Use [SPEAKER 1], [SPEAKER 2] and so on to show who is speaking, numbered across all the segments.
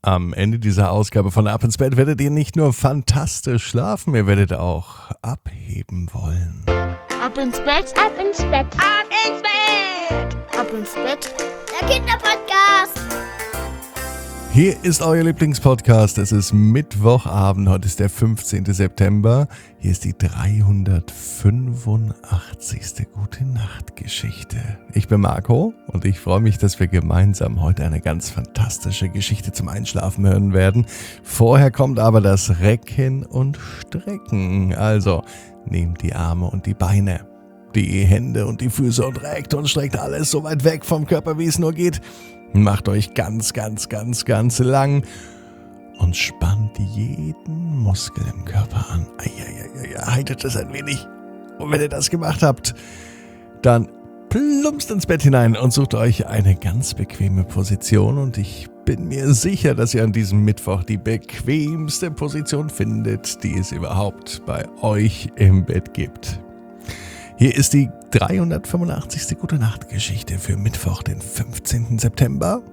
[SPEAKER 1] Am Ende dieser Ausgabe von Ab ins Bett werdet ihr nicht nur fantastisch schlafen, ihr werdet auch abheben wollen.
[SPEAKER 2] Ab ins Bett, ab ins Bett, ab ins Bett, ab ins Bett, der Kinderpodcast.
[SPEAKER 1] Hier ist euer Lieblingspodcast. Es ist Mittwochabend, heute ist der 15. September. Hier ist die 385. Gute-Nacht-Geschichte. Ich bin Marco und ich freue mich, dass wir gemeinsam heute eine ganz fantastische Geschichte zum Einschlafen hören werden. Vorher kommt aber das Recken und Strecken. Also nehmt die Arme und die Beine, die Hände und die Füße und reckt und streckt alles so weit weg vom Körper, wie es nur geht. Macht euch ganz lang und spannt jeden Muskel im Körper an. Haltet es ein wenig. Und wenn ihr das gemacht habt, dann plumpst ins Bett hinein und sucht euch eine ganz bequeme Position. Und ich bin mir sicher, dass ihr an diesem Mittwoch die bequemste Position findet, die es überhaupt bei euch im Bett gibt. Hier ist die 385. Gute-Nacht-Geschichte für Mittwoch, den 15. September.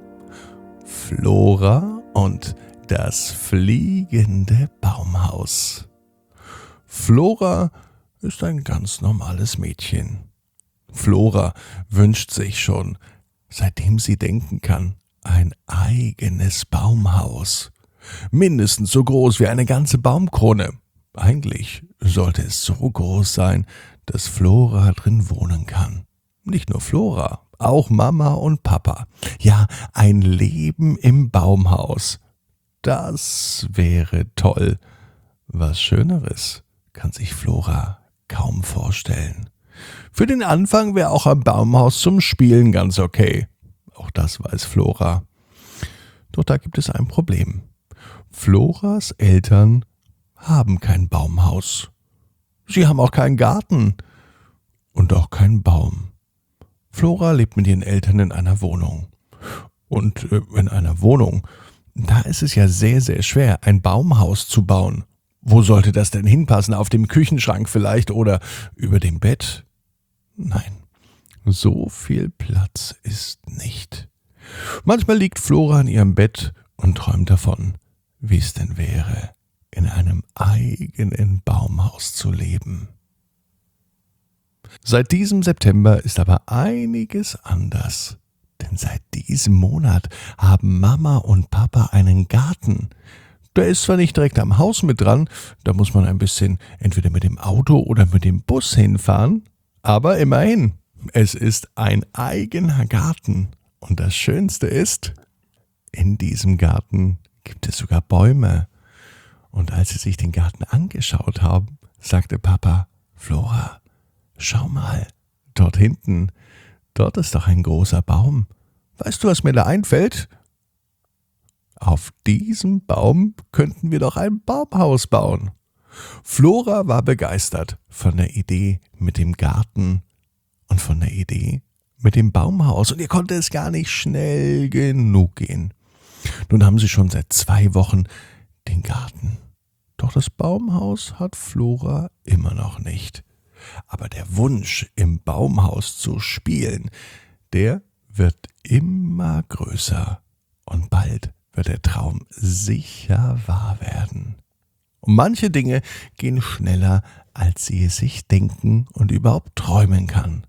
[SPEAKER 1] Flora und das fliegende Baumhaus. Flora ist ein ganz normales Mädchen. Flora wünscht sich schon, seitdem sie denken kann, ein eigenes Baumhaus. Mindestens so groß wie eine ganze Baumkrone. Eigentlich sollte es so groß sein, dass Flora drin wohnen kann. Nicht nur Flora, auch Mama und Papa. Ja, ein Leben im Baumhaus. Das wäre toll. Was Schöneres kann sich Flora kaum vorstellen. Für den Anfang wäre auch ein Baumhaus zum Spielen ganz okay. Auch das weiß Flora. Doch da gibt es ein Problem. Floras Eltern haben kein Baumhaus. Sie haben auch keinen Garten und auch keinen Baum. Flora lebt mit ihren Eltern in einer Wohnung. Und in einer Wohnung, da ist es ja sehr schwer, ein Baumhaus zu bauen. Wo sollte das denn hinpassen? Auf dem Küchenschrank vielleicht oder über dem Bett? Nein, so viel Platz ist nicht. Manchmal liegt Flora in ihrem Bett und träumt davon, wie es denn wäre, in einem eigenen Baumhaus zu leben. Seit diesem September ist aber einiges anders. Denn seit diesem Monat haben Mama und Papa einen Garten. Der ist zwar nicht direkt am Haus mit dran, da muss man ein bisschen entweder mit dem Auto oder mit dem Bus hinfahren, aber immerhin, es ist ein eigener Garten. Und das Schönste ist, in diesem Garten gibt es sogar Bäume. Und als sie sich den Garten angeschaut haben, sagte Papa: Flora, schau mal, dort hinten, dort ist doch ein großer Baum. Weißt du, was mir da einfällt? Auf diesem Baum könnten wir doch ein Baumhaus bauen. Flora war begeistert von der Idee mit dem Garten und von der Idee mit dem Baumhaus. Und ihr konnte es gar nicht schnell genug gehen. Nun haben sie schon seit 2 Wochen den Garten. Doch das Baumhaus hat Flora immer noch nicht. Aber der Wunsch, im Baumhaus zu spielen, der wird immer größer. Und bald wird der Traum sicher wahr werden. Und manche Dinge gehen schneller, als sie es sich denken und überhaupt träumen kann.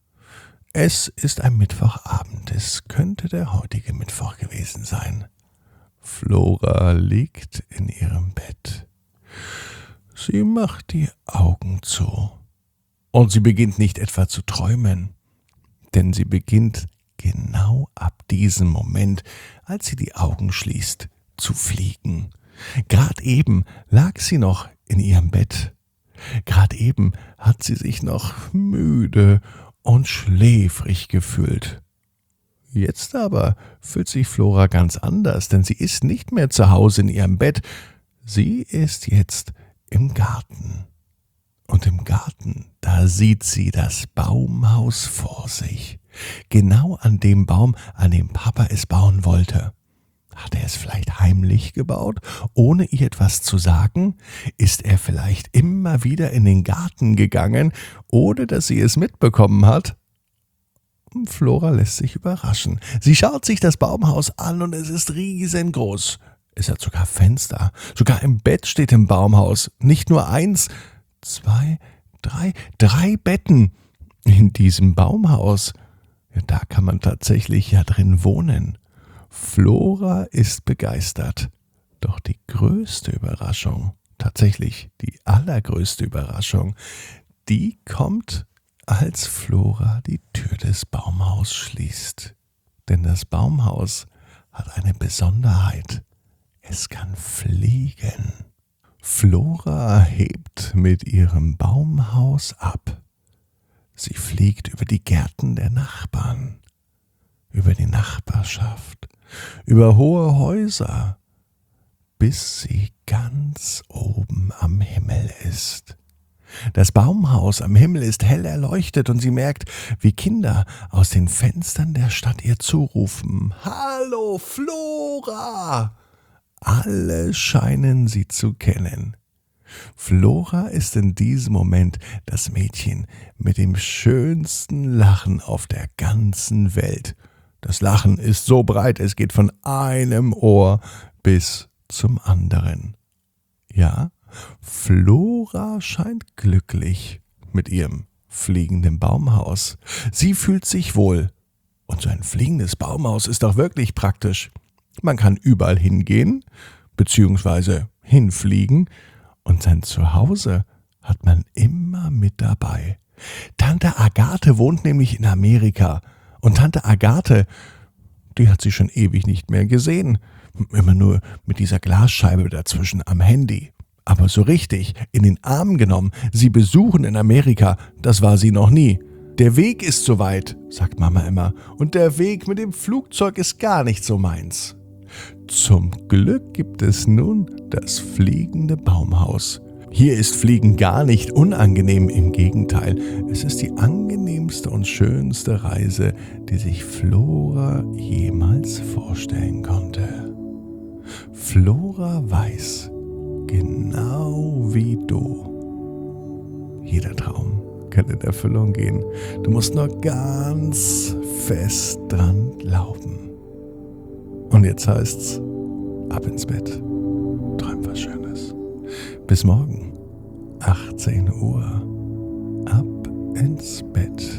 [SPEAKER 1] Es ist ein Mittwochabend. Es könnte der heutige Mittwoch gewesen sein. Flora liegt in ihrem Bett. Sie macht die Augen zu. Und sie beginnt nicht etwa zu träumen, denn sie beginnt genau ab diesem Moment, als sie die Augen schließt, zu fliegen. Gerade eben lag sie noch in ihrem Bett. Gerade eben hat sie sich noch müde und schläfrig gefühlt. Jetzt aber fühlt sich Flora ganz anders, denn sie ist nicht mehr zu Hause in ihrem Bett. Sie ist jetzt im Garten. Und im Garten, da sieht sie das Baumhaus vor sich. Genau an dem Baum, an dem Papa es bauen wollte. Hat er es vielleicht heimlich gebaut, ohne ihr etwas zu sagen? Ist er vielleicht immer wieder in den Garten gegangen, ohne dass sie es mitbekommen hat? Flora lässt sich überraschen. Sie schaut sich das Baumhaus an und es ist riesengroß. Es hat sogar Fenster. Sogar im Bett steht im Baumhaus. Nicht nur 1, 2, 3 Betten in diesem Baumhaus. Ja, da kann man tatsächlich ja drin wohnen. Flora ist begeistert. Doch die größte Überraschung, tatsächlich die allergrößte Überraschung, die kommt, als Flora die Tür des Baumhauses schließt. Denn das Baumhaus hat eine Besonderheit. Es kann fliegen. Flora hebt mit ihrem Baumhaus ab. Sie fliegt über die Gärten der Nachbarn, über die Nachbarschaft, über hohe Häuser, bis sie ganz oben am Himmel ist. Das Baumhaus am Himmel ist hell erleuchtet und sie merkt, wie Kinder aus den Fenstern der Stadt ihr zurufen: »Hallo, Flora!« Alle scheinen sie zu kennen. Flora ist in diesem Moment das Mädchen mit dem schönsten Lachen auf der ganzen Welt. Das Lachen ist so breit, es geht von einem Ohr bis zum anderen. Ja, Flora scheint glücklich mit ihrem fliegenden Baumhaus. Sie fühlt sich wohl. Und so ein fliegendes Baumhaus ist doch wirklich praktisch. Man kann überall hingehen, beziehungsweise hinfliegen, und sein Zuhause hat man immer mit dabei. Tante Agathe wohnt nämlich in Amerika. Und Tante Agathe, die hat sie schon ewig nicht mehr gesehen. Immer nur mit dieser Glasscheibe dazwischen am Handy. Aber so richtig in den Arm genommen, sie besuchen in Amerika, das war sie noch nie. Der Weg ist so weit, sagt Mama immer, und der Weg mit dem Flugzeug ist gar nicht so meins. Zum Glück gibt es nun das fliegende Baumhaus. Hier ist Fliegen gar nicht unangenehm, im Gegenteil. Es ist die angenehmste und schönste Reise, die sich Flora jemals vorstellen konnte. Flora weiß, genau wie du, jeder Traum kann in Erfüllung gehen. Du musst nur ganz fest dran glauben. Und jetzt heißt's, ab ins Bett, träum was Schönes. Bis morgen, 18 Uhr, ab ins Bett.